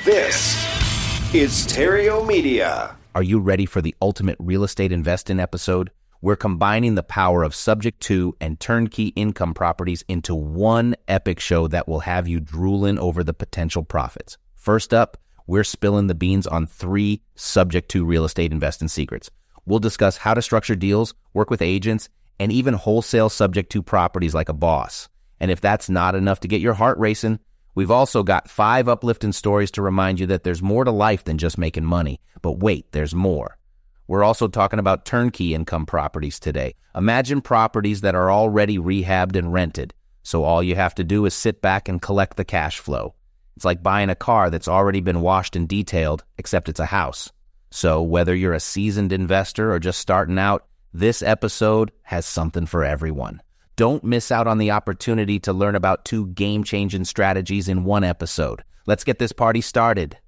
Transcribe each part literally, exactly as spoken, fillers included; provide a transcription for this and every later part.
This is Stereo Media. Are you ready for the ultimate real estate investing episode? We're combining the power of subject to and turnkey income properties into one epic show that will have you drooling over the potential profits. First up, we're spilling the beans on three subject to real estate investing secrets. We'll discuss how to structure deals, work with agents, and even wholesale subject to properties like a boss. And if that's not enough to get your heart racing, we've also got five uplifting stories to remind you that there's more to life than just making money. But wait, there's more. We're also talking about turnkey income properties today. Imagine properties that are already rehabbed and rented, so all you have to do is sit back and collect the cash flow. It's like buying a car that's already been washed and detailed, except it's a house. So whether you're a seasoned investor or just starting out, this episode has something for everyone. Don't miss out on the opportunity to learn about two game-changing strategies in one episode. Let's get this party started.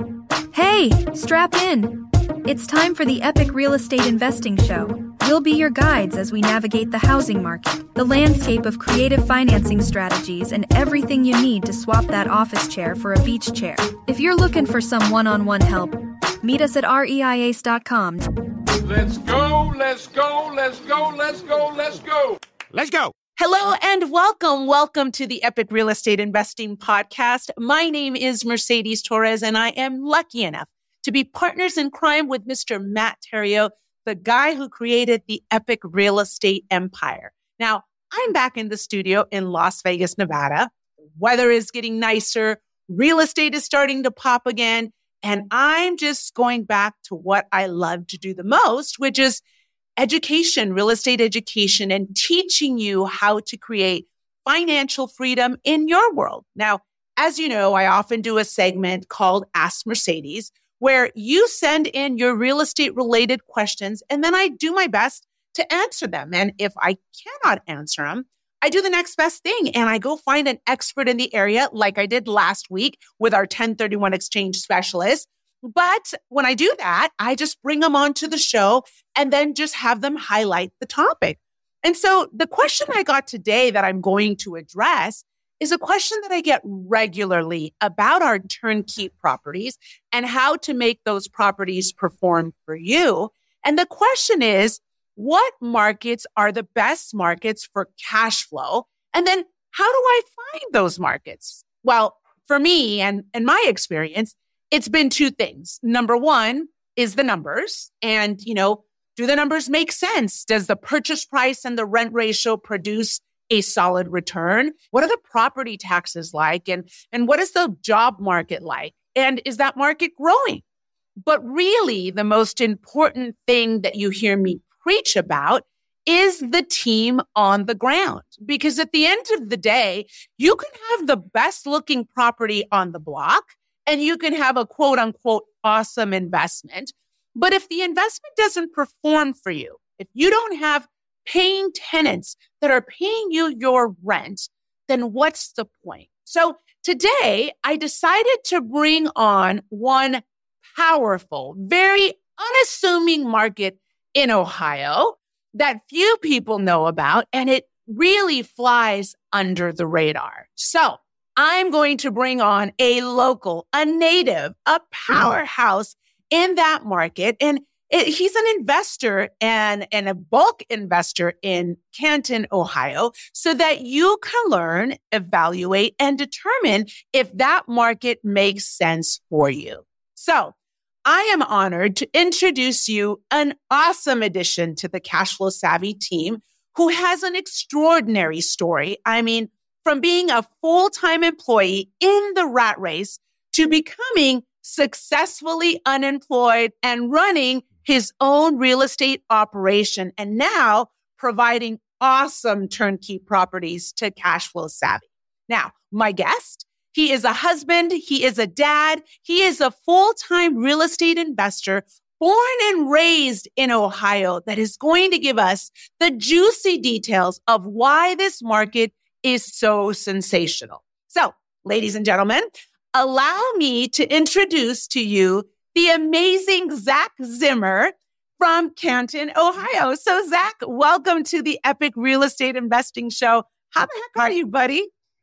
Hey, strap in. It's time for the Epic Real Estate Investing Show. We'll be your guides as we navigate the housing market, the landscape of creative financing strategies, and everything you need to swap that office chair for a beach chair. If you're looking for some one-on-one help, meet us at R E I A C E dot com. Let's go, let's go, let's go, let's go, let's go. Let's go. Hello and welcome. Welcome to the Epic Real Estate Investing Podcast. My name is Mercedes Torres, and I am lucky enough to be partners in crime with Mister Matt Theriault, the guy who created the Epic Real Estate Empire. Now, I'm back in the studio in Las Vegas, Nevada. The weather is getting nicer. Real estate is starting to pop again. And I'm just going back to what I love to do the most, which is education, real estate education, and teaching you how to create financial freedom in your world. Now, as you know, I often do a segment called Ask Mercedes, where you send in your real estate related questions, and then I do my best to answer them. And if I cannot answer them, I do the next best thing and I go find an expert in the area like I did last week with our ten thirty-one exchange specialist. But when I do that, I just bring them onto the show and then just have them highlight the topic. And so the question I got today that I'm going to address is a question that I get regularly about our turnkey properties and how to make those properties perform for you. And the question is, what markets are the best markets for cash flow? And then how do I find those markets? Well, for me and, and my experience, it's been two things. Number one is the numbers. And, you know, do the numbers make sense? Does the purchase price and the rent ratio produce a solid return? What are the property taxes like? And, and what is the job market like? And is that market growing? But really, the most important thing that you hear me preach about is the team on the ground. Because at the end of the day, you can have the best looking property on the block and you can have a quote unquote awesome investment. But if the investment doesn't perform for you, if you don't have paying tenants that are paying you your rent, then what's the point? So today I decided to bring on one powerful, very unassuming market in Ohio that few people know about, and it really flies under the radar. So I'm going to bring on a local, a native, a powerhouse in that market. And It, he's an investor and, and a bulk investor in Canton, Ohio, so that you can learn, evaluate, and determine if that market makes sense for you. So I am honored to introduce you an awesome addition to the Cash Flow Savvy team who has an extraordinary story. I mean, from being a full-time employee in the rat race to becoming successfully unemployed and running his own real estate operation, and now providing awesome turnkey properties to Cash Flow Savvy. Now, my guest, he is a husband, he is a dad, he is a full-time real estate investor born and raised in Ohio that is going to give us the juicy details of why this market is so sensational. So, ladies and gentlemen, allow me to introduce to you the amazing Zach Zimmer from Canton, Ohio. So Zach, welcome to the Epic Real Estate Investing Show. How the heck are you, buddy?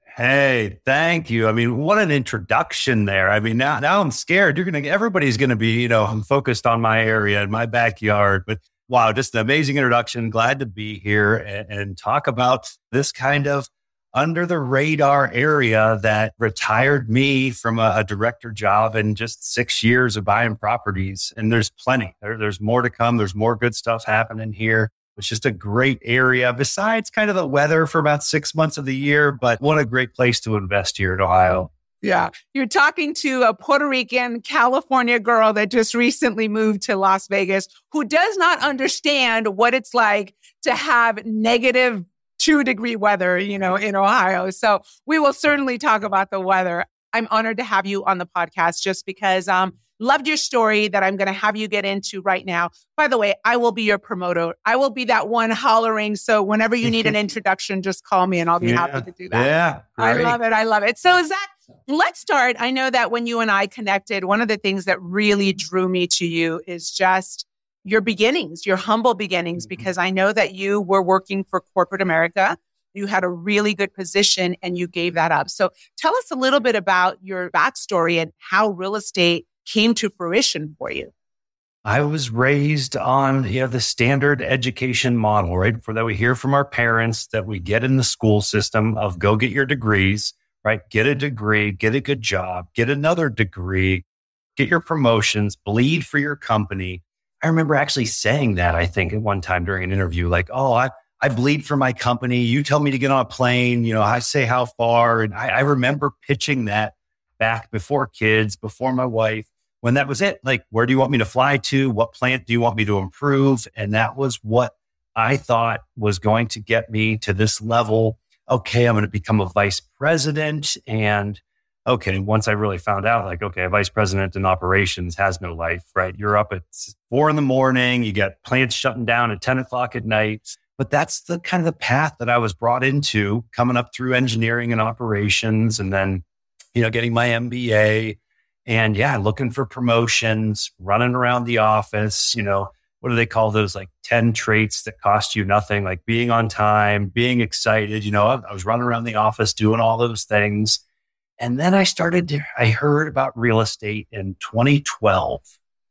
Hey, thank you. I mean, what an introduction there. I mean, now, now I'm scared. You're going to, everybody's going to be, you know, I'm focused on my area and my backyard, but wow, just an amazing introduction. Glad to be here and, and talk about this kind of under the radar area that retired me from a, a director job in just six years of buying properties. And there's plenty. There, there's more to come. There's more good stuff happening here. It's just a great area besides kind of the weather for about six months of the year. But what a great place to invest here in Ohio. Yeah. You're talking to a Puerto Rican, California girl that just recently moved to Las Vegas, who does not understand what it's like to have negative two degree weather, you know, in Ohio. So we will certainly talk about the weather. I'm honored to have you on the podcast just because um loved your story that I'm going to have you get into right now. By the way, I will be your promoter. I will be that one hollering. So whenever you need an introduction, just call me and I'll be yeah. happy to do that. Yeah, great. I love it. I love it. So Zach, let's start. I know that when you and I connected, one of the things that really drew me to you is just your beginnings, your humble beginnings, because I know that you were working for corporate America. You had a really good position and you gave that up. So tell us a little bit about your backstory and how real estate came to fruition for you. I was raised on, you know, the standard education model, right? For that we hear from our parents that we get in the school system of go get your degrees, right? Get a degree, get a good job, get another degree, get your promotions, bleed for your company. I remember actually saying that, I think, at one time during an interview, like, oh, I, I bleed for my company. You tell me to get on a plane. You know, I say how far. And I, I remember pitching that back before kids, before my wife. When that was it, like, where do you want me to fly to? What plant do you want me to improve? And that was what I thought was going to get me to this level. Okay, I'm going to become a vice president. And okay, once I really found out, like, okay, a vice president in operations has no life, right? You're up at four in the morning, you got plants shutting down at ten o'clock at night. But that's the kind of the path that I was brought into, coming up through engineering and operations, and then, you know, getting my M B A. And yeah, looking for promotions, running around the office, you know, what do they call those, like ten traits that cost you nothing, like being on time, being excited. You know, I, I was running around the office doing all those things. And then I started to, I heard about real estate in twenty twelve.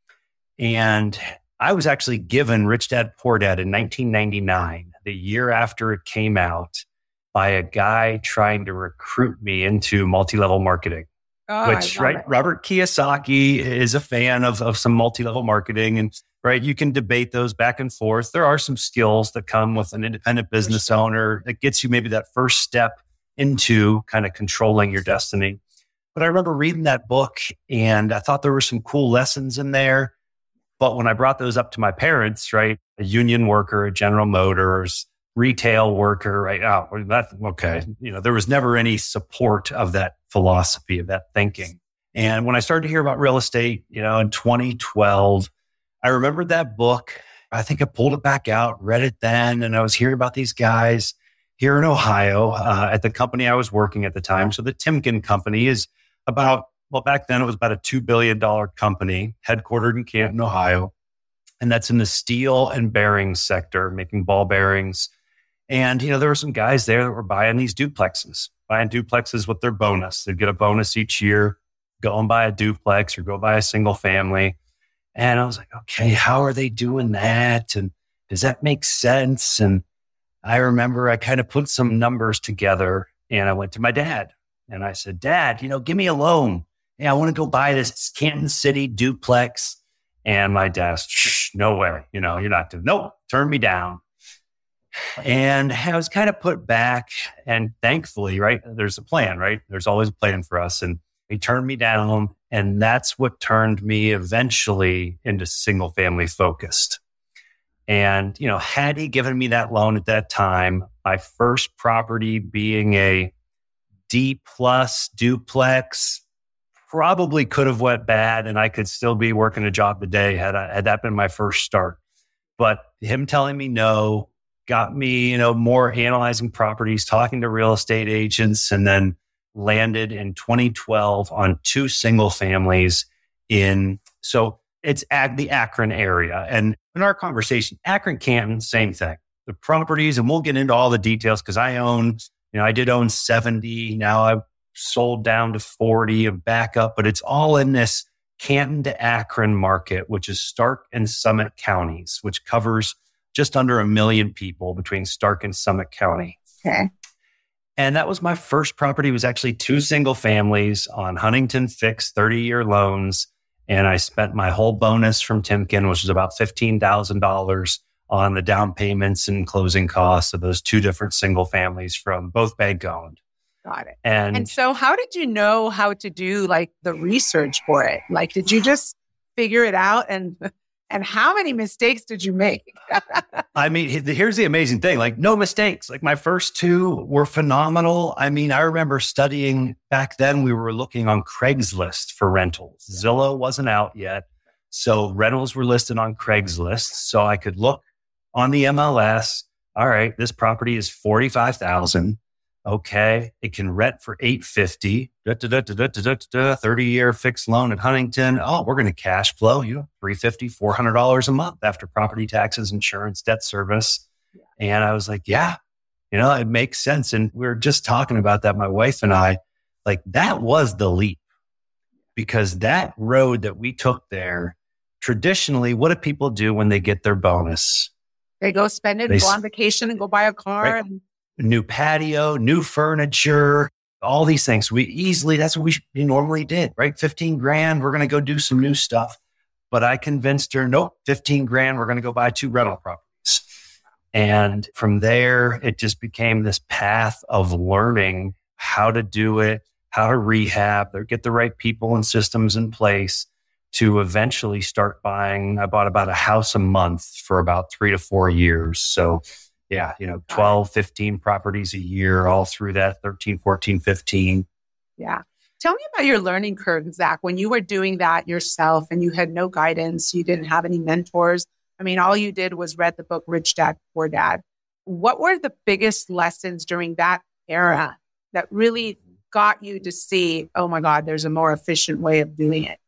And I was actually given Rich Dad Poor Dad in nineteen ninety-nine, the year after it came out, by a guy trying to recruit me into multi-level marketing. Oh, which, right, it. Robert Kiyosaki is a fan of, of some multi-level marketing. And, right, you can debate those back and forth. There are some skills that come with an independent business owner that gets you maybe that first step into kind of controlling your destiny. But I remember reading that book and I thought there were some cool lessons in there. But when I brought those up to my parents, right, a union worker at General Motors, retail worker, right? Oh, that, okay. You know, there was never any support of that philosophy, of that thinking. And when I started to hear about real estate, you know, in twenty twelve, I remembered that book. I think I pulled it back out, read it then, and I was hearing about these guys here in Ohio uh, at the company I was working at the time. So the Timken Company is about, well, back then it was about a two billion dollars company headquartered in Canton, Ohio. And that's in the steel and bearings sector, making ball bearings. And, you know, there were some guys there that were buying these duplexes, buying duplexes with their bonus. They'd get a bonus each year, go and buy a duplex or go buy a single family. And I was like, okay, how are they doing that? And does that make sense? And I remember I kind of put some numbers together and I went to my dad and I said, Dad, you know, give me a loan. Yeah, I want to go buy this Canton City duplex. And my dad, shh, no way, you know, you're not doing, nope, turn me down. And I was kind of put back, and thankfully, right, there's a plan, right? There's always a plan for us. And he turned me down, and that's what turned me eventually into single family focused. And, you know, had he given me that loan at that time, my first property being a D plus duplex probably could have went bad, and I could still be working a job today had I, had that been my first start. But him telling me no got me, you know, more analyzing properties, talking to real estate agents, and then landed in twenty twelve on two single families in, so it's at the Akron area. And in our conversation, Akron, Canton, same thing. The properties, and we'll get into all the details because I own, you You know, I did own seventy. Now I've sold down to forty and back up, but it's all in this Canton to Akron market, which is Stark and Summit counties, which covers just under a million people between Stark and Summit County. Okay. And that was my first property. It was actually two single families on Huntington fixed thirty-year loans. And I spent my whole bonus from Timken, which was about fifteen thousand dollars on the down payments and closing costs of those two different single families from both bank owned. Got it. And, and so how did you know how to do like the research for it? Like, did you just figure it out? And and how many mistakes did you make? I mean, here's the amazing thing. Like, no mistakes. Like, my first two were phenomenal. I mean, I remember studying back then, we were looking on Craigslist for rentals. Zillow wasn't out yet. So rentals were listed on Craigslist. So I could look on the M L S. All right, this property is forty-five thousand dollars. Okay, it can rent for eight hundred fifty dollars, thirty-year fixed loan at Huntington. Oh, we're going to cash flow, you know, three hundred fifty dollars, four hundred dollars a month after property taxes, insurance, debt service. And I was like, yeah, you know, it makes sense. And we were just talking about that, my wife and I, like that was the leap, because that road that we took there, traditionally, what do people do when they get their bonus? They go spend it, They go s- on vacation and go buy a car. Right. And New patio, new furniture, all these things. We easily, that's what we, we normally did, right? fifteen grand, we're going to go do some new stuff. But I convinced her, nope, fifteen grand, we're going to go buy two rental properties. And from there, it just became this path of learning how to do it, how to rehab, or get the right people and systems in place to eventually start buying. I bought about a house a month for about three to four years. So yeah, you know, twelve, fifteen properties a year, all through that, thirteen, fourteen, fifteen. yeah. Tell me about your learning curve, Zach, when you were doing that yourself and you had no guidance, you didn't have any mentors. I mean, all you did was read the book, Rich Dad, Poor Dad. What were the biggest lessons during that era that really got you to see, oh my God, there's a more efficient way of doing it?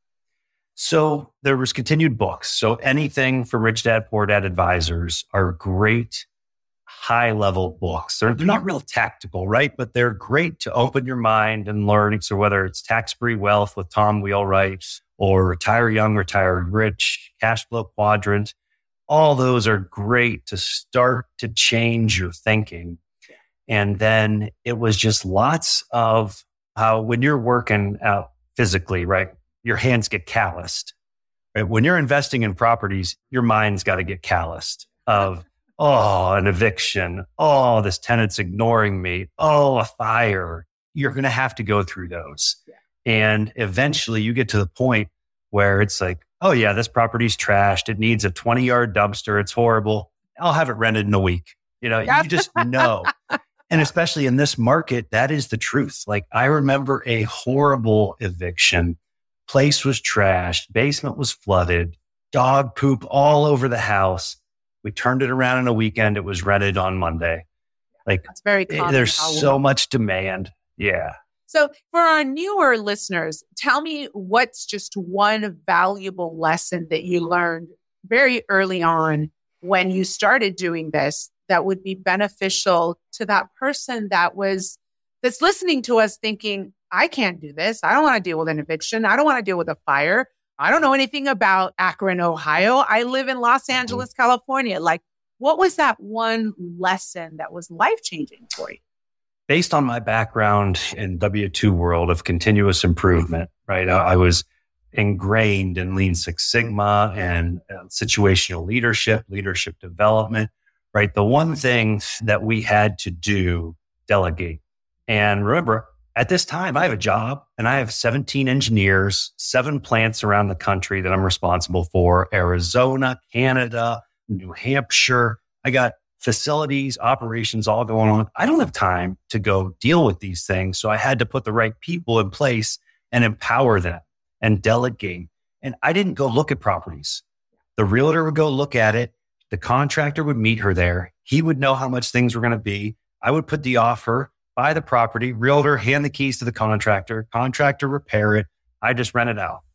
So there was continued books. So anything from Rich Dad, Poor Dad advisors are great high level books. They're, they're not real tactical, right? But they're great to open your mind and learn. So whether it's Tax Free Wealth with Tom Wheelwright or Retire Young, Retire Rich, Cash Flow Quadrant, all those are great to start to change your thinking. And then it was just lots of how when you're working out physically, right? Your hands get calloused. Right? When you're investing in properties, your mind's got to get calloused of, oh, an eviction. Oh, this tenant's ignoring me. Oh, a fire. You're going to have to go through those. Yeah. And eventually you get to the point where it's like, oh yeah, this property's trashed. It needs a twenty yard dumpster. It's horrible. I'll have it rented in a week. You know, yeah. You just know. And especially in this market, that is the truth. Like I remember a horrible eviction. Place was trashed. Basement was flooded. Dog poop all over the house. We turned it around in a weekend. It was rented on Monday. Like that's very common. There's so much demand. Yeah. So for our newer listeners, tell me what's just one valuable lesson that you learned very early on when you started doing this that would be beneficial to that person that was, that's listening to us thinking, I can't do this. I don't want to deal with an eviction. I don't want to deal with a fire. I don't know anything about Akron, Ohio. I live in Los Angeles, mm-hmm. California. Like, what was that one lesson that was life-changing for you? Based on my background in W two world of continuous improvement, right? I, I was ingrained in Lean Six Sigma and uh, situational leadership, leadership development, right? The one thing that we had to do, delegate. And remember, at this time, I have a job and I have seventeen engineers, seven plants around the country that I'm responsible for, Arizona, Canada, New Hampshire. I got facilities, operations all going on. I don't have time to go deal with these things. So I had to put the right people in place and empower them and delegate. And I didn't go look at properties. The realtor would go look at it. The contractor would meet her there. He would know how much things were going to be. I would put the offer, buy the property, realtor, hand the keys to the contractor, contractor repair it. I just rent it out.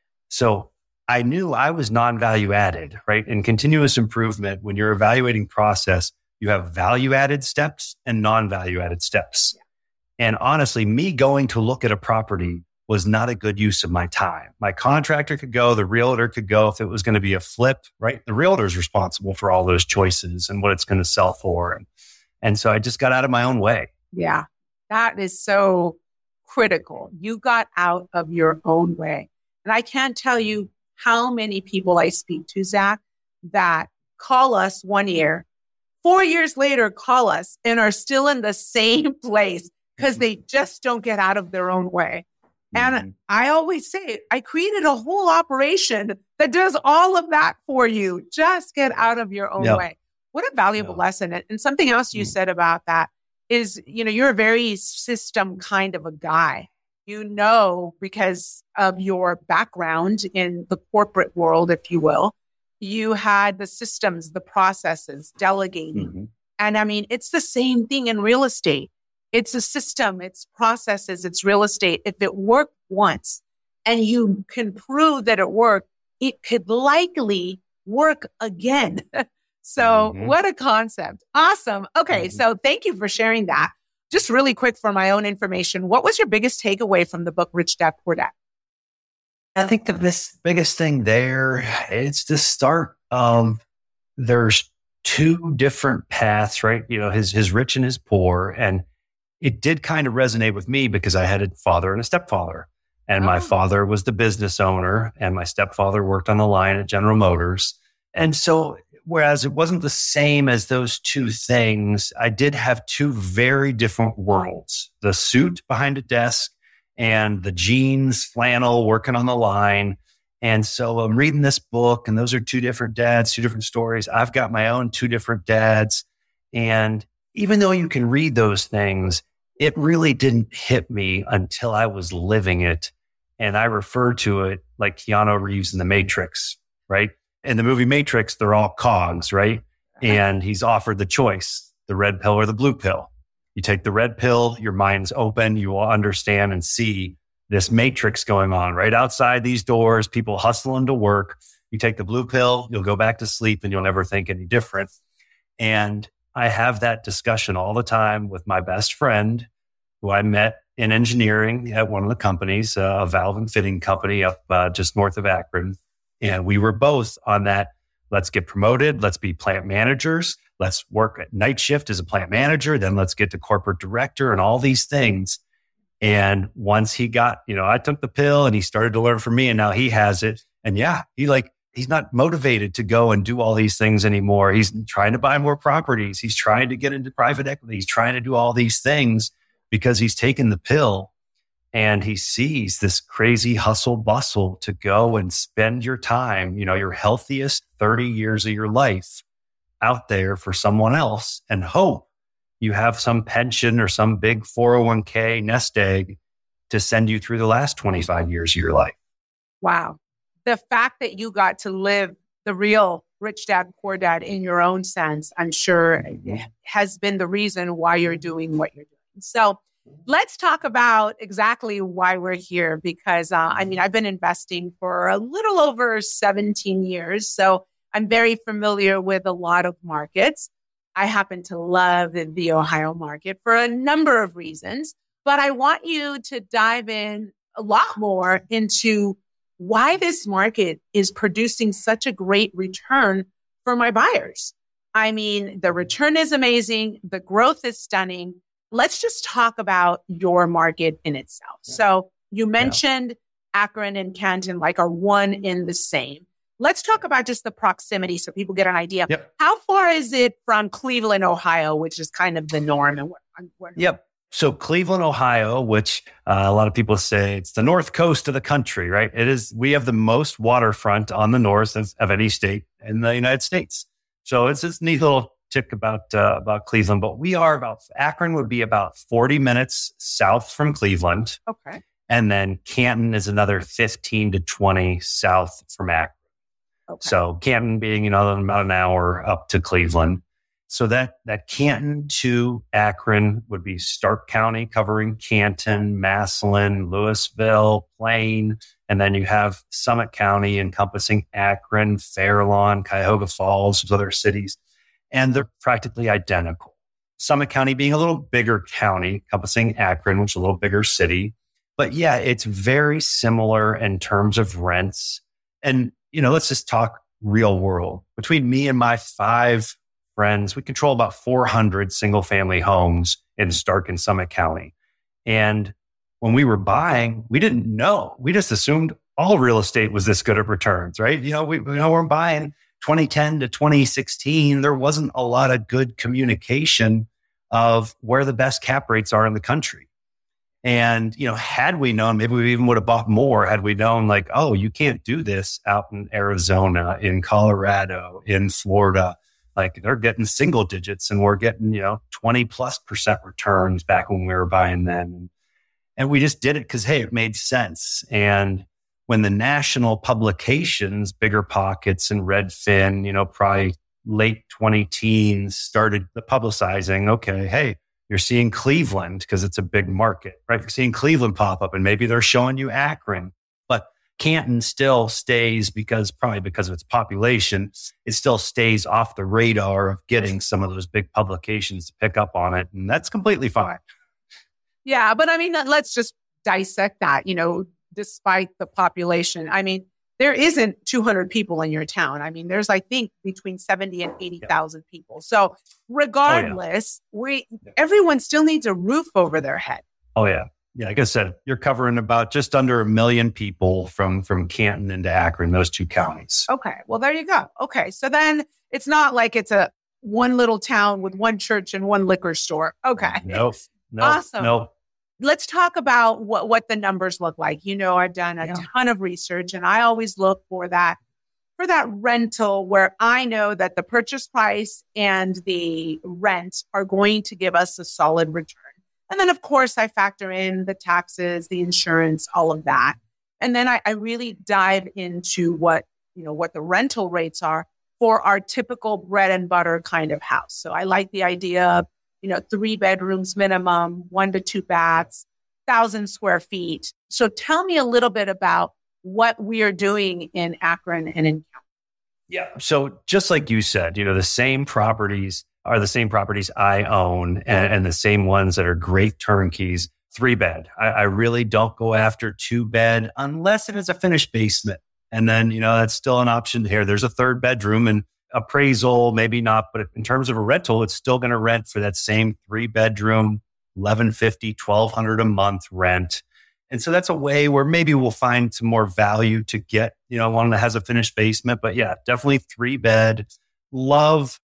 So I knew I was non-value added, right? In continuous improvement, when you're evaluating process, You have value-added steps and non-value-added steps. Yeah. And honestly, me going to look at a property was not a good use of my time. My contractor could go, the realtor could go if it was going to be a flip, right? The realtor is responsible for all those choices and what it's going to sell for. And, and so I just got out of my own way. Yeah, that is so critical. You got out of your own way. And I can't tell you how many people I speak to, Zach, that call us one year, four years later, call us and are still in the same place because mm-hmm. they just don't get out of their own way. And mm-hmm. I always say, I created a whole operation that does all of that for you. Just get out of your own yep. way. What a valuable yep. lesson. And something else you mm-hmm. said about that is, you know, you're a very system kind of a guy. You know, because of your background in the corporate world, if you will, you had the systems, the processes, delegating. Mm-hmm. And I mean, it's the same thing in real estate. It's a system, it's processes, it's real estate. If it worked once and you can prove that it worked, it could likely work again. So mm-hmm. what a concept. Awesome. Okay. Mm-hmm. So thank you for sharing that. Just really quick for my own information, what was your biggest takeaway from the book, Rich Dad, Poor Dad? I think the this biggest thing there is to start. Um, there's two different paths, right? You know, his his rich and his poor. And it did kind of resonate with me because I had a father and a stepfather. And oh. my father was the business owner and my stepfather worked on the line at General Motors. And so whereas it wasn't the same as those two things, I did have two very different worlds. The suit behind a desk and the jeans, flannel, working on the line. And so I'm reading this book and those are two different dads, two different stories. I've got my own two different dads. And even though you can read those things, it really didn't hit me until I was living it. And I refer to it like Keanu Reeves in The Matrix, right? In the movie Matrix, they're all cogs, right? And he's offered the choice, the red pill or the blue pill. You take the red pill, your mind's open, you will understand and see this matrix going on right outside these doors, people hustling to work. You take the blue pill, you'll go back to sleep and you'll never think any different. And I have that discussion all the time with my best friend who I met in engineering at one of the companies, uh, a valve and fitting company up uh, just north of Akron. And we were both on that. Let's get promoted. Let's be plant managers. Let's work at night shift as a plant manager. Then let's get to corporate director and all these things. And once he got, you know, I took the pill and he started to learn from me and now he has it. And yeah, he like, he's not motivated to go and do all these things anymore. He's trying to buy more properties. He's trying to get into private equity. He's trying to do all these things because he's taken the pill and he sees this crazy hustle bustle to go and spend your time, you know, your healthiest thirty years of your life out there for someone else and hope you have some pension or some big four oh one k nest egg to send you through the last twenty-five years of your life. Wow. The fact that you got to live the real Rich Dad, Poor Dad in your own sense, I'm sure has been the reason why you're doing what you're doing. So let's talk about exactly why we're here, because uh, I mean, I've been investing for a little over seventeen years. So I'm very familiar with a lot of markets. I happen to love the, the Ohio market for a number of reasons, but I want you to dive in a lot more into why this market is producing such a great return for my buyers. I mean, the return is amazing. The growth is stunning. Let's just talk about your market in itself. Yeah. So you mentioned yeah. Akron and Canton like are one in the same. Let's talk about just the proximity so people get an idea. Yep. How far is it from Cleveland, Ohio, which is kind of the norm? And what, what Yep. So Cleveland, Ohio, which uh, a lot of people say it's the north coast of the country, right? It is. We have the most waterfront on the north of, of any state in the United States. So it's this neat little tick about uh, about Cleveland. But we are about, Akron would be about forty minutes south from Cleveland. Okay. And then Canton is another fifteen to twenty south from Akron. Okay. So Canton being, you know, about an hour up to Cleveland. So that, that Canton to Akron would be Stark County covering Canton, Massillon, Louisville, Plain. And then you have Summit County encompassing Akron, Fairlawn, Cuyahoga Falls, those other cities. and they're practically identical. Summit County being a little bigger county, encompassing Akron, which is a little bigger city. But yeah, it's very similar in terms of rents. And, you know, let's just talk real world. Between me and my five friends, we control about four hundred single family homes in Stark and Summit County. And when we were buying, we didn't know. We just assumed all real estate was this good at returns, right? You know, we, you know, we're buying twenty ten to twenty sixteen. There wasn't a lot of good communication of where the best cap rates are in the country. And, you know, had we known, maybe we even would have bought more had we known like, oh, you can't do this out in Arizona, in Colorado, in Florida. Like they're getting single digits and we're getting, you know, twenty plus percent returns back when we were buying them. And we just did it because, hey, it made sense. And when the national publications, Bigger Pockets and Redfin, you know, probably late twenty teens started publicizing, okay, hey, you're seeing Cleveland because it's a big market, right? You're seeing Cleveland pop up and maybe they're showing you Akron, but Canton still stays because probably because of its population, it still stays off the radar of getting some of those big publications to pick up on it. And that's completely fine. Yeah. But I mean, let's just dissect that, you know, despite the population. I mean, there isn't two hundred people in your town. I mean, there's, I think, between seventy and eighty thousand yeah. people. So regardless, oh, yeah. we yeah. everyone still needs a roof over their head. Oh, yeah. Yeah, like I said, you're covering about just under a million people from, from Canton into Akron, those two counties. Okay. Well, there you go. Okay. So then it's not like it's a one little town with one church and one liquor store. Okay. Nope. Nope. Awesome. Nope. Let's talk about what, what the numbers look like. You know, I've done a yeah. ton of research and I always look for that, for that rental where I know that the purchase price and the rent are going to give us a solid return. And then, of course, I factor in the taxes, the insurance, all of that. And then I, I really dive into what, you know, what the rental rates are for our typical bread and butter kind of house. So I like the idea of, you know, three bedrooms minimum, one to two baths, thousand square feet. So tell me a little bit about what we are doing in Akron and in Canton. Yeah. So just like you said, you know, the same properties are the same properties I own and, and the same ones that are great turnkeys, three bed. I, I really don't go after two bed unless it is a finished basement. And then, you know, that's still an option here. There's a third bedroom and appraisal, maybe not, but in terms of a rental, it's still going to rent for that same three bedroom, eleven fifty, twelve hundred a month rent. And so that's a way where maybe we'll find some more value to get, you know, one that has a finished basement. But yeah, definitely three bed. Love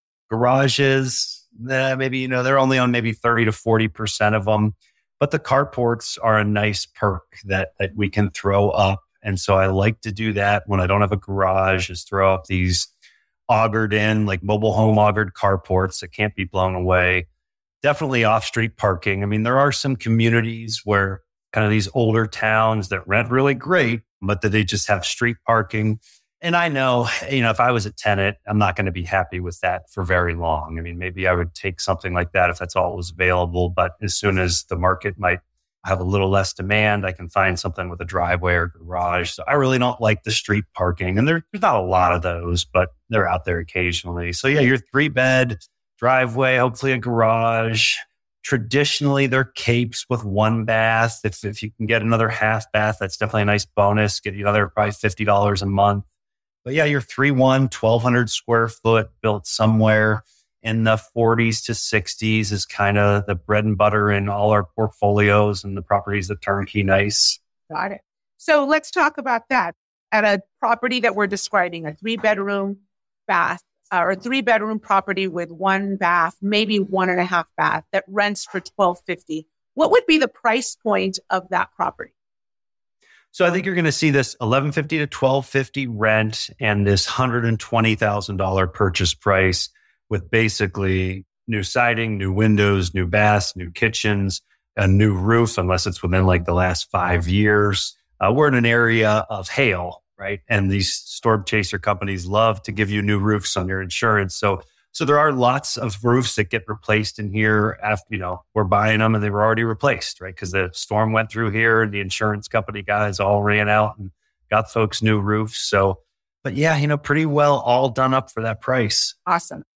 garages. Uh, maybe, you know, they're only on maybe thirty to forty percent of them. But the carports are a nice perk that, that we can throw up. And so I like to do that when I don't have a garage, is throw up these augured in, like mobile home augured carports that can't be blown away. Definitely off-street parking. I mean, there are some communities where kind of these older towns that rent really great, but that they just have street parking. And I know, you know, if I was a tenant, I'm not going to be happy with that for very long. I mean, maybe I would take something like that if that's all that was available. But as soon as the market might have a little less demand, I can find something with a driveway or garage. So I really don't like the street parking. And there, there's not a lot of those, but they're out there occasionally. So yeah, your three bed driveway, hopefully a garage. Traditionally, they're capes with one bath. If if you can get another half bath, that's definitely a nice bonus. Get you another probably fifty dollars a month. But yeah, your three one, twelve hundred square foot built somewhere in the forties to sixties is kind of the bread and butter in all our portfolios and the properties that turnkey nice. Got it. So let's talk about that. At a property that we're describing, a three bedroom bath uh, or three bedroom property with one bath, maybe one and a half bath that rents for twelve fifty. What would be the price point of that property? So I think you're going to see this eleven fifty to twelve fifty rent and this one hundred twenty thousand dollars purchase price with basically new siding, new windows, new baths, new kitchens, a new roof, unless it's within like the last five years. Uh, we're in an area of hail, right? And these storm chaser companies love to give you new roofs on your insurance. So so there are lots of roofs that get replaced in here after, you know, we're buying them and they were already replaced, right? Because the storm went through here and the insurance company guys all ran out and got folks new roofs. So, but yeah, you know, pretty well all done up for that price. Awesome.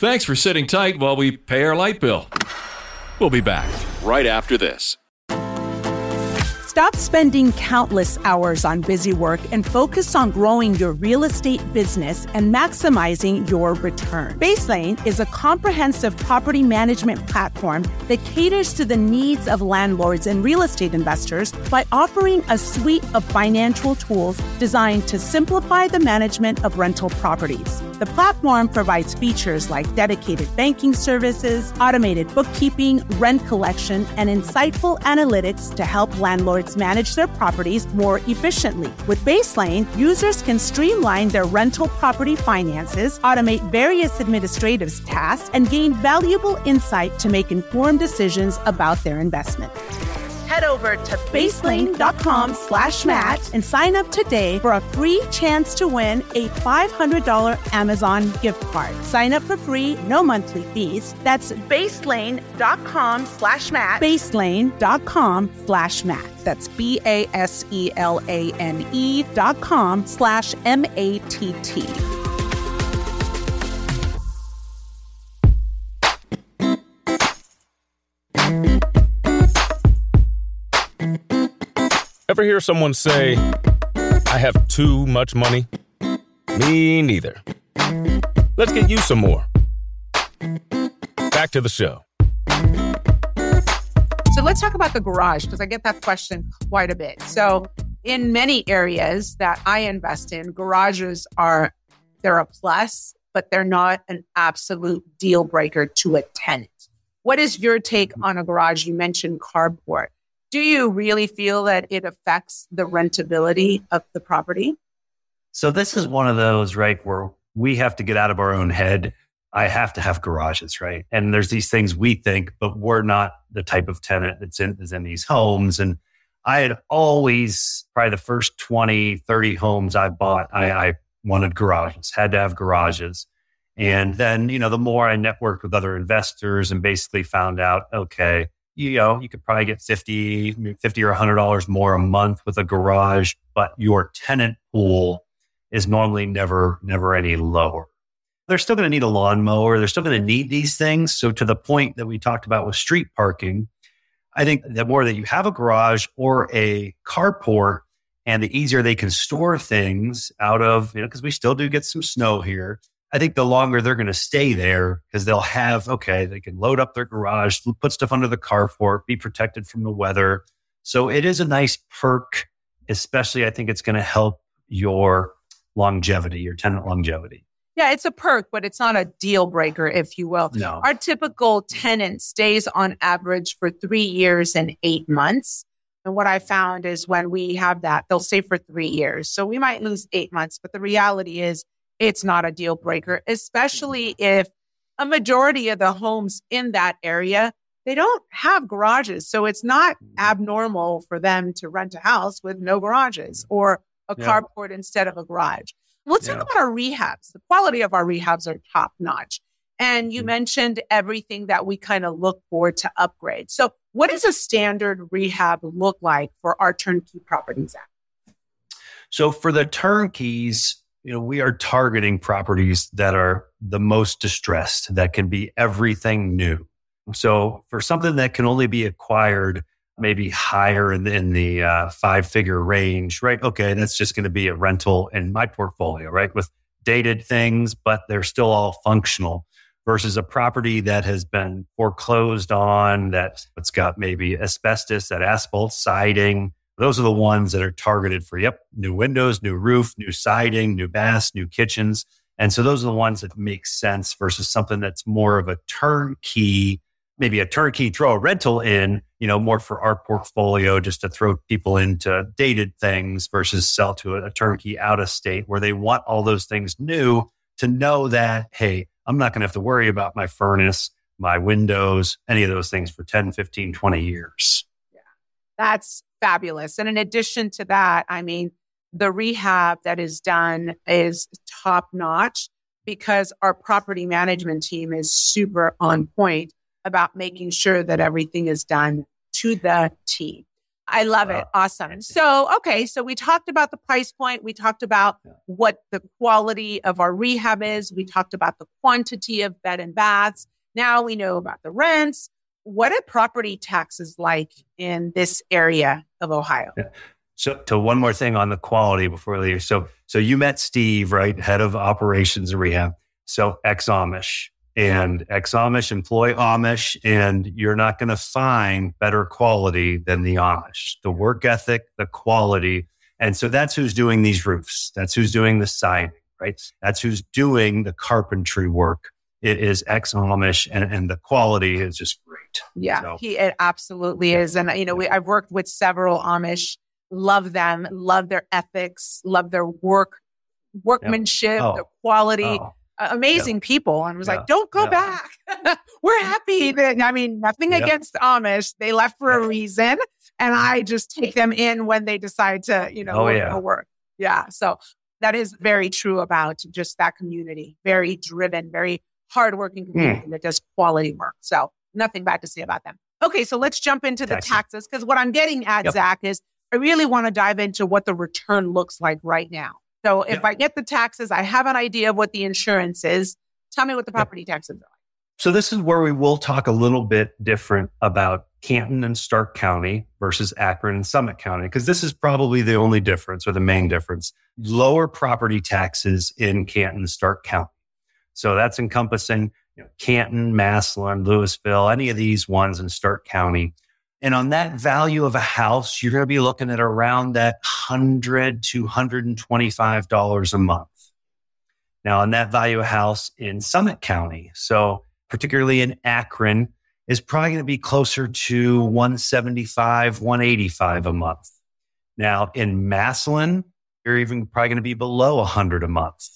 Thanks for sitting tight while we pay our light bill. We'll be back right after this. Stop spending countless hours on busy work and focus on growing your real estate business and maximizing your return. Baselane is a comprehensive property management platform that caters to the needs of landlords and real estate investors by offering a suite of financial tools designed to simplify the management of rental properties. The platform provides features like dedicated banking services, automated bookkeeping, rent collection, and insightful analytics to help landlords manage their properties more efficiently. With Baselane, users can streamline their rental property finances, automate various administrative tasks, and gain valuable insight to make informed decisions about their investment. Head over to baselane.com slash Matt and sign up today for a free chance to win a five hundred dollars Amazon gift card. Sign up for free, no monthly fees. That's baselane.com slash Matt. Baselane.com slash Matt. That's B A S E L A N E dot com slash M A T T. Ever hear someone say, I have too much money? Me neither. Let's get you some more. Back to the show. So let's talk about the garage, because I get that question quite a bit. So in many areas that I invest in, garages are, they're a plus, but they're not an absolute deal breaker to a tenant. What is your take on a garage? You mentioned carport. Do you really feel that it affects the rentability of the property? So this is one of those, right, where we have to get out of our own head. I have to have garages, right? And there's these things we think, but we're not the type of tenant that's in, that's in these homes. And I had always, probably the first twenty, thirty homes I bought, I, I wanted garages, had to have garages. And then, you know, the more I networked with other investors and basically found out, okay, you know, you could probably get fifty, fifty or one hundred dollars more a month with a garage, but your tenant pool is normally never, never any lower. They're still going to need a lawnmower. They're still going to need these things. So to the point that we talked about with street parking, I think the more that you have a garage or a carport and the easier they can store things out of, you know, because we still do get some snow here. I think the longer they're going to stay there because they'll have, okay, they can load up their garage, put stuff under the carport, be protected from the weather. So it is a nice perk, especially I think it's going to help your longevity, your tenant longevity. Yeah, it's a perk, but it's not a deal breaker, if you will. No. Our typical tenant stays on average for three years and eight months. And what I found is when we have that, they'll stay for three years. So we might lose eight months, but the reality is it's not a deal breaker, especially if a majority of the homes in that area, they don't have garages. So it's not abnormal for them to rent a house with no garages or a Yeah. carport instead of a garage. Let's Yeah. talk about our rehabs. The quality of our rehabs are top notch. And you Mm. mentioned everything that we kind of look for to upgrade. So what does a standard rehab look like for our turnkey properties at? So for the turnkeys, you know, we are targeting properties that are the most distressed, that can be everything new. So for something that can only be acquired maybe higher in the, in the uh, five-figure range, right? Okay, that's just going to be a rental in my portfolio, right? With dated things, but they're still all functional versus a property that has been foreclosed on, that it's got maybe asbestos, that asphalt siding. Those are the ones that are targeted for, yep, new windows, new roof, new siding, new baths, new kitchens. And so those are the ones that make sense versus something that's more of a turnkey, maybe a turnkey, throw a rental in, you know, more for our portfolio, just to throw people into dated things versus sell to a, a turnkey out of state where they want all those things new to know that, hey, I'm not going to have to worry about my furnace, my windows, any of those things for ten, fifteen, twenty years. Yeah, that's fabulous. And in addition to that, I mean, the rehab that is done is top notch because our property management team is super on point about making sure that everything is done to the T. I love it. Uh, Awesome. So, okay. So we talked about the price point. We talked about Yeah. what the quality of our rehab is. We talked about the quantity of bed and baths. Now we know about the rents. What are property taxes like in this area of Ohio? Yeah. So, to one more thing on the quality before we leave. So, so you met Steve, right? Head of operations and rehab. So ex-Amish. And ex-Amish employ Amish, and you're not going to find better quality than the Amish. The work ethic, the quality. And so that's who's doing these roofs. That's who's doing the siding, right? That's who's doing the carpentry work. It is ex-Amish, and, and the quality is just great. Yeah, So, he it absolutely Yeah. is. And, you know, we, I've worked with several Amish, love them, love their ethics, love their work, workmanship, Oh. their quality. oh, Uh, amazing people. And was Yeah. like, don't go Yeah. back. We're happy that, I mean, nothing Yeah. against the Amish. They left for a Yeah. reason. And I just take them in when they decide to, you know, Oh, work, yeah. go work. Yeah. So that is very true about just that community. Very driven, very hardworking community that does quality work. So nothing bad to say about them. Okay. So let's jump into the Taxes. taxes. Because what I'm getting at, Yep. Zach, is I really want to dive into what the return looks like right now. So if Yep. I get the taxes, I have an idea of what the insurance is. Tell me what the property taxes are like. So this is where we will talk a little bit different about Canton and Stark County versus Akron and Summit County, because this is probably the only difference or the main difference. Lower property taxes in Canton and Stark County. So that's encompassing, you know, Canton, Massillon, Louisville, any of these ones in Stark County. And on that value of a house, you're going to be looking at around that one hundred to one hundred twenty-five dollars a month. Now, on that value of house in Summit County, so particularly in Akron, is probably going to be closer to one seventy-five, one eighty-five a month. Now, in Massillon, you're even probably going to be below one hundred a month.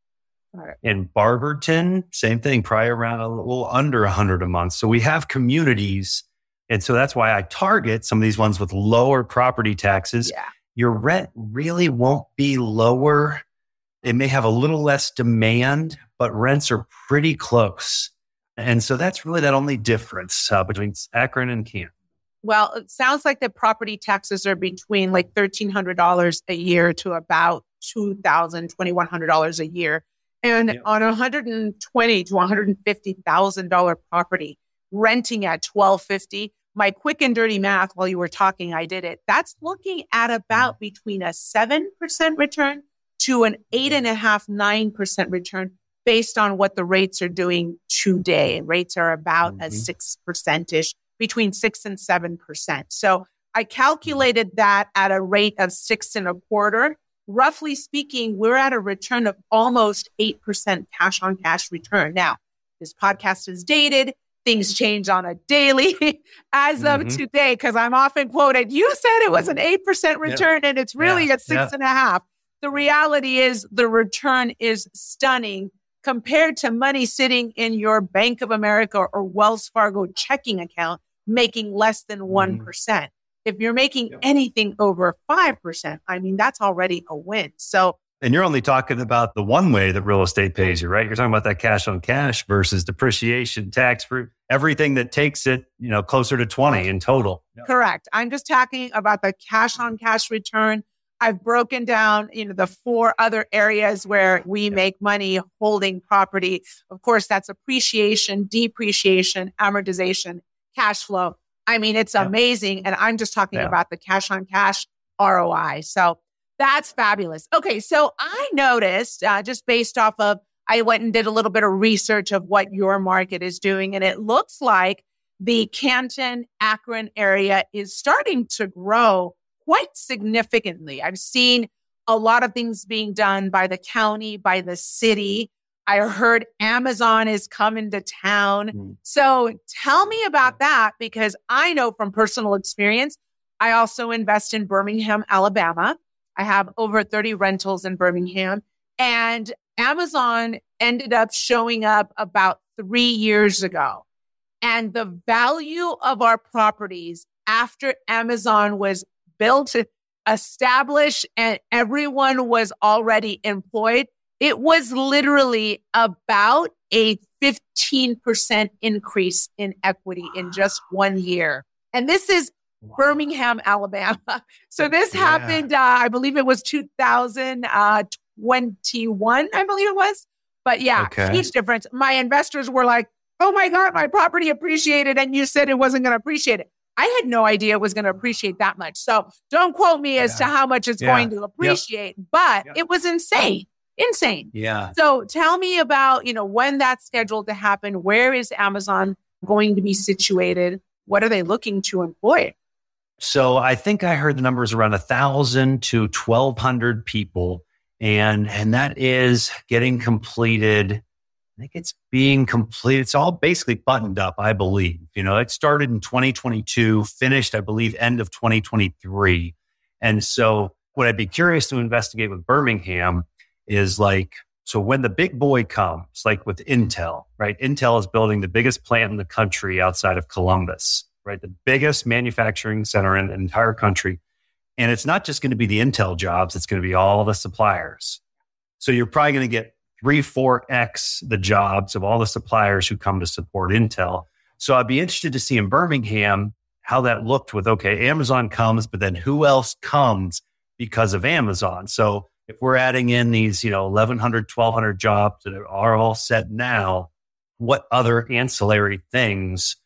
All right. In Barberton, same thing, probably around a little under one hundred a month. So we have communities. And so that's why I target some of these ones with lower property taxes. Yeah. Your rent really won't be lower. It may have a little less demand, but rents are pretty close. And so that's really that only difference uh, between Akron and Canton. Well, it sounds like the property taxes are between like thirteen hundred dollars a year to about two thousand dollars, twenty-one hundred dollars a year. And Yeah. on a one hundred twenty thousand dollars to one hundred fifty thousand dollars property, renting at twelve fifty, my quick and dirty math while you were talking, I did it. That's looking at about between a seven percent return to an eight and a half, nine percent return based on what the rates are doing today. Rates are about a Mhm. six percent-ish, between six and seven percent. So I calculated that at a rate of six and a quarter. Roughly speaking, we're at a return of almost eight percent cash on cash return. Now, this podcast is dated. Things change on a daily as of Mhm. today, because I'm often quoted, you said it was an eight percent return and it's really Yeah. at six Yeah. and a half. The reality is the return is stunning compared to money sitting in your Bank of America or Wells Fargo checking account making less than one percent. If you're making Yep. anything over five percent, I mean, that's already a win. So And you're only talking about the one way that real estate pays you, right? You're talking about that cash on cash versus depreciation, tax free, everything that takes it, you know, closer to twenty in total. correct. I'm just talking about the cash on cash return. I've broken down, you know, the four other areas where we make money holding property. Of course, that's appreciation, depreciation, amortization, cash flow. I mean, it's Yeah. amazing. And I'm just talking Yeah. about the cash on cash R O I. So that's fabulous. Okay. So I noticed uh, just based off of, I went and did a little bit of research of what your market is doing. And it looks like the Canton, Akron area is starting to grow quite significantly. I've seen a lot of things being done by the county, by the city. I heard Amazon is coming to town. Mm. So tell me about that, because I know from personal experience, I also invest in Birmingham, Alabama. I have over thirty rentals in Birmingham, and Amazon ended up showing up about three years ago. And the value of our properties after Amazon was built, established, and everyone was already employed, it was literally about a fifteen percent increase in equity in just one year. And this is Birmingham, Alabama. So this Yeah. happened, uh, I believe it was two thousand twenty-one, I believe it was. But yeah, Okay. huge difference. My investors were like, oh my God, my property appreciated. And you said it wasn't going to appreciate it. I had no idea it was going to appreciate that much. So don't quote me as Yeah. to how much it's Yeah. going to appreciate, but Yep. it was insane, insane. Yeah. So tell me about, you know, when that's scheduled to happen. Where is Amazon going to be situated? What are they looking to employ? So I think I heard the numbers around a thousand to twelve hundred people, and and that is getting completed. I think it's being completed. It's all basically buttoned up, I believe. You know, it started in twenty twenty-two, finished, I believe, end of twenty twenty-three. And so what I'd be curious to investigate with Birmingham is like, so when the big boy comes, like with Intel, right? Intel is building the biggest plant in the country outside of Columbus, right? The biggest manufacturing center in the entire country. And it's not just going to be the Intel jobs, it's going to be all the suppliers. So you're probably going to get three, four X the jobs of all the suppliers who come to support Intel. So I'd be interested to see in Birmingham how that looked with, okay, Amazon comes, but then who else comes because of Amazon? So if we're adding in these, you know, eleven hundred, twelve hundred jobs that are all set now, what other ancillary things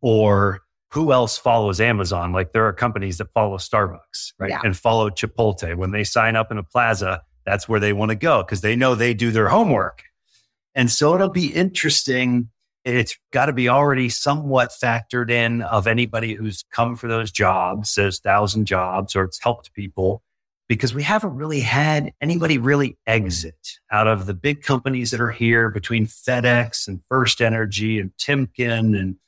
or who else follows Amazon? Like there are companies that follow Starbucks, right? Yeah. And follow Chipotle. When they sign up in a plaza, that's where they want to go because they know they do their homework. And so it'll be interesting. It's got to be already somewhat factored in of anybody who's come for those jobs, those thousand jobs, or it's helped people, because we haven't really had anybody really exit out of the big companies that are here between FedEx and First Energy and Timken and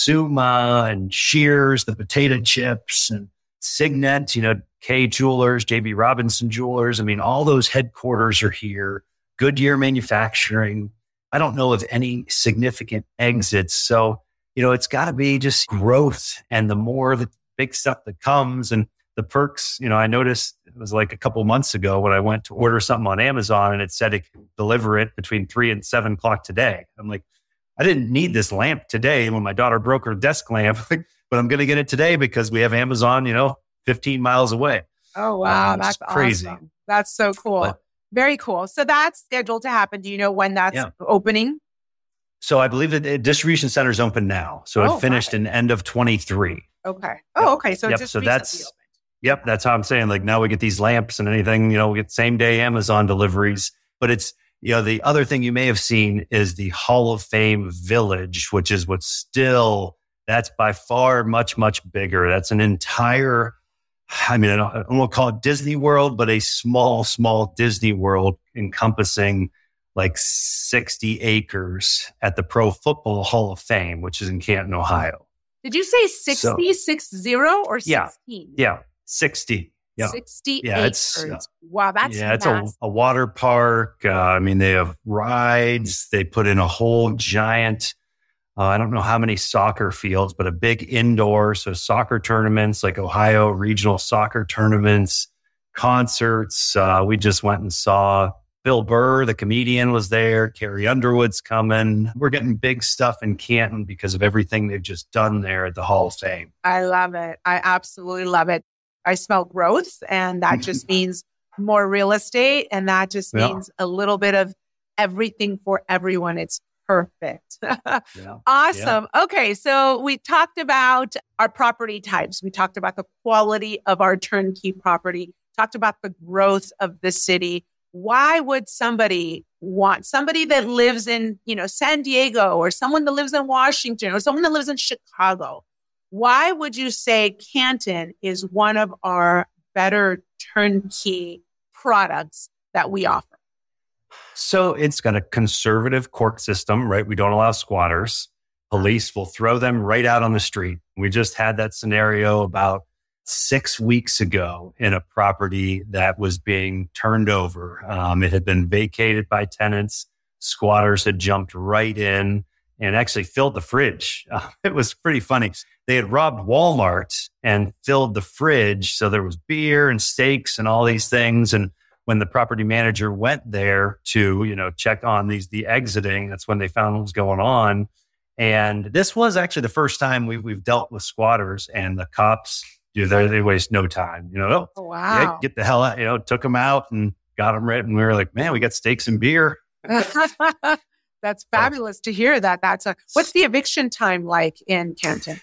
Suma and Shears, the potato chips, and Signet, you know, K Jewelers, J B Robinson Jewelers. I mean, all those headquarters are here. Goodyear Manufacturing. I don't know of any significant exits. So, you know, it's got to be just growth. And the more the big stuff that comes and the perks, you know, I noticed it was like a couple months ago when I went to order something on Amazon and it said it could deliver it between three and seven o'clock today. I'm like, I didn't need this lamp today when my daughter broke her desk lamp, but I'm going to get it today because we have Amazon, you know, fifteen miles away. Oh, wow. Um, That's it's crazy. awesome. That's so cool. But- Very cool. So that's scheduled to happen. Do you know when that's Yeah. opening? So I believe that the distribution center is open now. So Oh, it finished got it. in end of twenty-three. Okay. Oh, okay. So it Yep. just So recently that's- opened. Yep, that's how I'm saying. Like now we get these lamps and anything, you know, we get same day Amazon deliveries. But it's, you know, the other thing you may have seen is the Hall of Fame Village, which is what's still, that's by far much, much bigger. That's an entire, I mean, I don't, I don't want to call it Disney World, but a small, small Disney World encompassing like sixty acres at the Pro Football Hall of Fame, which is in Canton, Ohio. Did you say sixty, six zero or Yeah. sixteen? Yeah, sixty. Yeah. sixty Yeah, it's, acres. Wow, that's yeah, it's massive. a, a water park. Uh, I mean, they have rides. They put in a whole giant, uh, I don't know how many soccer fields, but a big indoor. So soccer tournaments, like Ohio regional soccer tournaments, concerts. Uh, we just went and saw Bill Burr, the comedian, was there. Carrie Underwood's coming. We're getting big stuff in Canton because of everything they've just done there at the Hall of Fame. I love it. I absolutely love it. I smell growth, and that just means more real estate. And that just Yeah. means a little bit of everything for everyone. It's perfect. Yeah. Awesome. Okay. So we talked about our property types. We talked about the quality of our turnkey property, talked about the growth of the city. Why would somebody want somebody that lives in, you know, San Diego, or someone that lives in Washington, or someone that lives in Chicago? Why would you say Canton is one of our better turnkey products that we offer? So it's got a conservative court system, right? We don't allow squatters. Police will throw them right out on the street. We just had that scenario about six weeks ago in a property that was being turned over. Um, it had been vacated by tenants. Squatters had jumped right in and actually filled the fridge. Uh, it was pretty funny. They had robbed Walmart and filled the fridge. So there was beer and steaks and all these things. And when the property manager went there to, you know, check on these, the exiting, that's when they found what was going on. And this was actually the first time we, we've dealt with squatters, and the cops You know, they waste no time. You know, oh, wow. Yeah, get the hell out. You know, took them out and got them ready. And we were like, man, we got steaks and beer. That's fabulous to hear that. That's a, what's the eviction time like in Canton?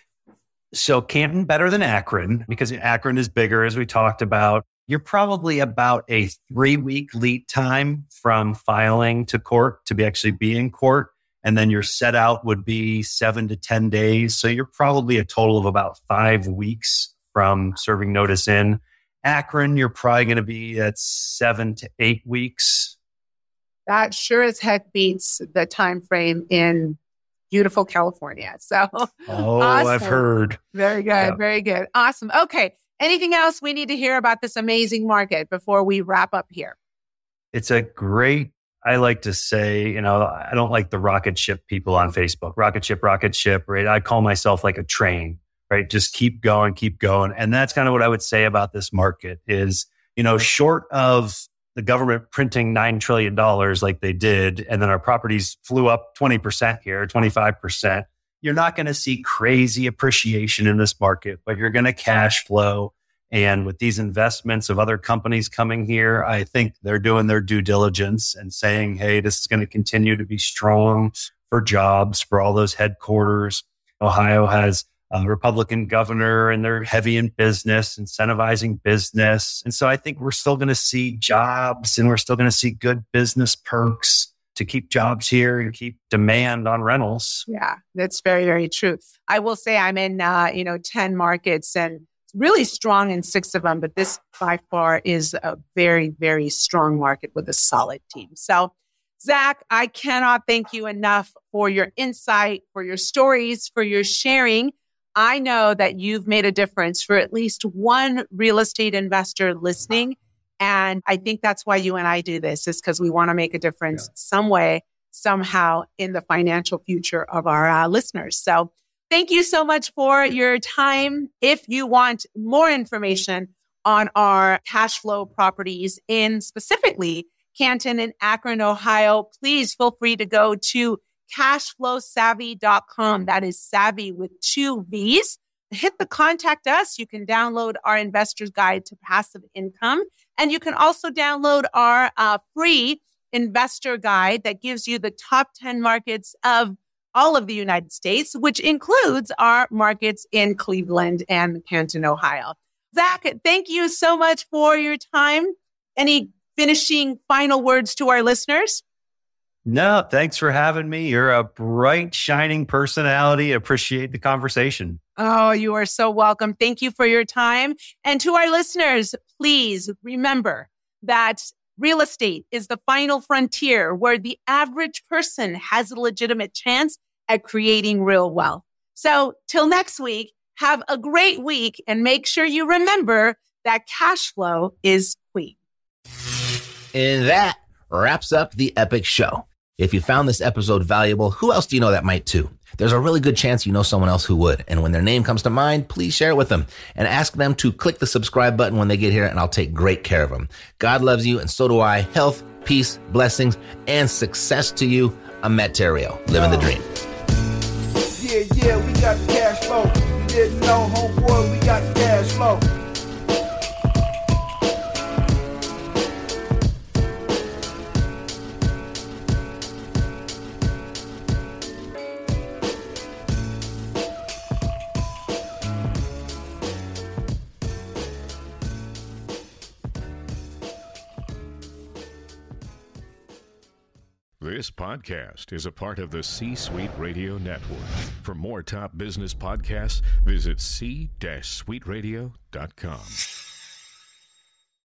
So Canton better than Akron because Akron is bigger, as we talked about. You're probably about a three-week lead time from filing to court to be actually be in court. And then your set out would be seven to ten days. So you're probably a total of about five weeks from serving notice in. Akron, you're probably going to be at seven to eight weeks. That sure as heck beats the time frame in beautiful California. So, oh, awesome. I've heard. Very good. Yeah. Very good. Awesome. Okay. Anything else we need to hear about this amazing market before we wrap up here? It's a great, I like to say, you know, I don't like the rocket ship people on Facebook. Rocket ship, rocket ship, right? I call myself like a train, right? Just keep going, keep going. And that's kind of what I would say about this market is, you know, short of the government printing nine trillion dollars like they did, and then our properties flew up twenty percent here, twenty-five percent. You're not going to see crazy appreciation in this market, but you're going to cash flow. And with these investments of other companies coming here, I think they're doing their due diligence and saying, hey, this is going to continue to be strong for jobs, for all those headquarters. Ohio has a Republican governor and they're heavy in business, incentivizing business. And so I think we're still going to see jobs and we're still going to see good business perks to keep jobs here and keep demand on rentals. Yeah, that's very, very true. I will say I'm in, uh, you know, ten markets and really strong in six of them, but this by far is a very, very strong market with a solid team. So, Zach, I cannot thank you enough for your insight, for your stories, for your sharing. I know that you've made a difference for at least one real estate investor listening. And I think that's why you and I do this, is because we want to make a difference yeah. some way, somehow in the financial future of our uh, listeners. So thank you so much for your time. If you want more information on our cash flow properties in specifically Canton and Akron, Ohio, please feel free to go to cash flow savvy dot com. That is savvy with two V's. Hit the contact us. You can download our investor's guide to passive income. And you can also download our uh, free investor guide that gives you the top ten markets of all of the United States, which includes our markets in Cleveland and Canton, Ohio. Zach, thank you so much for your time. Any finishing final words to our listeners? No, thanks for having me. You're a bright, shining personality. Appreciate the conversation. Oh, you are so welcome. Thank you for your time. And to our listeners, please remember that real estate is the final frontier where the average person has a legitimate chance at creating real wealth. So till next week, have a great week and make sure you remember that cash flow is queen. And that wraps up the Epic Show. If you found this episode valuable, who else do you know that might too? There's a really good chance you know someone else who would. And when their name comes to mind, please share it with them and ask them to click the subscribe button when they get here, and I'll take great care of them. God loves you, and so do I. Health, peace, blessings, and success to you. I'm Matt Theriault, living the dream. Yeah, yeah, we got the cash flow. You didn't know, homeboy, we got the cash flow. This podcast is a part of the C-Suite Radio Network. For more top business podcasts, visit c suite radio dot com.